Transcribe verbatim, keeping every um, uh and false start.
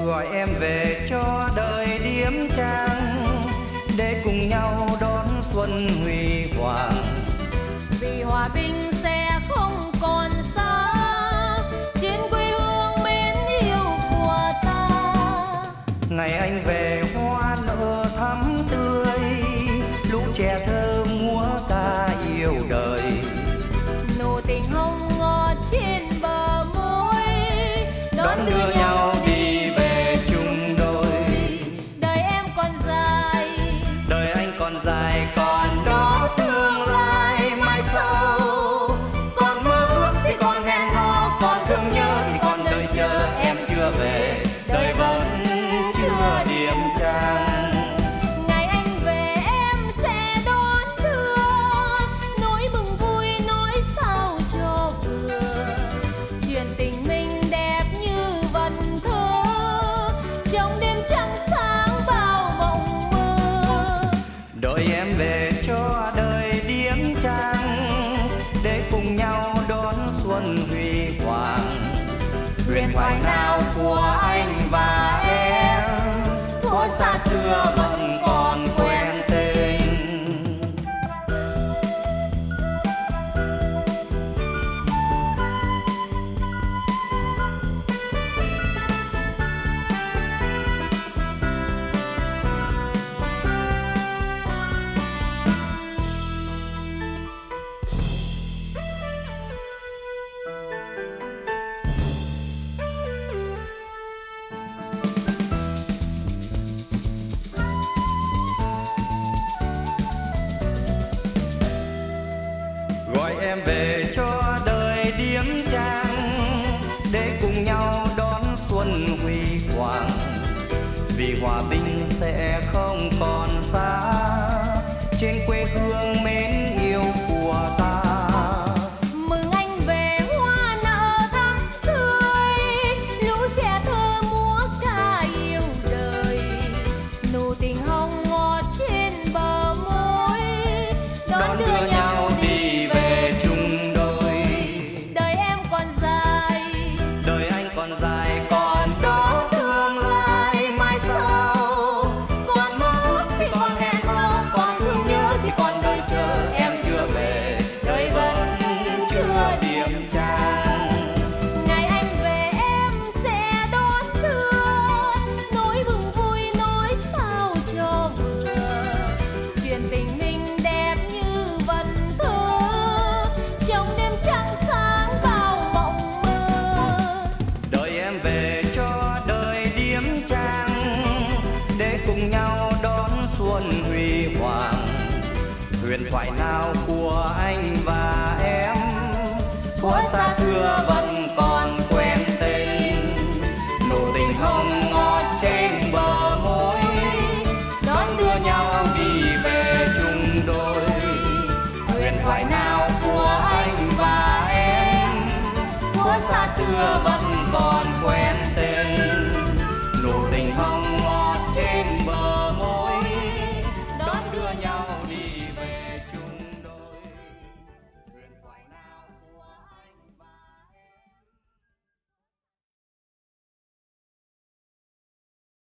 gọi em về cho đời điếm trang, để cùng nhau đón xuân huy hoàng. Vì hòa bình sẽ không còn xa, trên quê hương mến yêu của ta. Ngày anh về hoa nở thắm tươi, lũ trẻ thơ múa ca yêu đời. Nụ tình hồng ngọt trên bờ môi, đón đưa nhau đi về chung đôi. Đời em còn dài, đời anh còn dài, còn đó tương lai mai sau. Còn mơ ước thì còn hẹn hò, còn thương nhớ thì còn đợi chờ. Em chưa về, đời vẫn chưa điểm trang. Ngày anh về em sẽ đón đưa, nỗi mừng vui nỗi sao cho vừa. Chuyện tình mình đẹp như vần thơ, trong đêm trăng sáng bao mộng mơ. Đợi em về cho đời điếm trang, để cùng nhau đón xuân huy hoàng. Huyền thoại nào của anh và em, thuở xa xưa vẫn còn quen tên. Gọi em về cho đời điếm trang, để cùng nhau đón xuân huy hoàng. Vì hòa bình sẽ không còn xa, trên quê hương mến yêu của ta. Mừng anh về hoa nở thắm tươi, lũ trẻ thơ múa ca yêu đời. Nụ tình hồng ngọt trên bờ môi, Đón đưa nhau đi về chung đôi. đời em còn dài, đời anh còn dài, còn đó tương lai mai sau. Còn mơ ước thì còn hẹn hò, còn thương nhớ thì còn đợi chờ. Em chưa về, đời vẫn chưa điểm trang. ngày anh về em sẽ đón đưa, nỗi mừng vui nỗi sao cho vừa. Chuyện tình mình đẹp như vần thơ, trong đêm trăng sáng bao mộng mơ. Đợi em về cho đời điếm trang, để cùng nhau đón xuân huy hoàng. Huyền thoại nào của anh và em, thuở xa xưa vẫn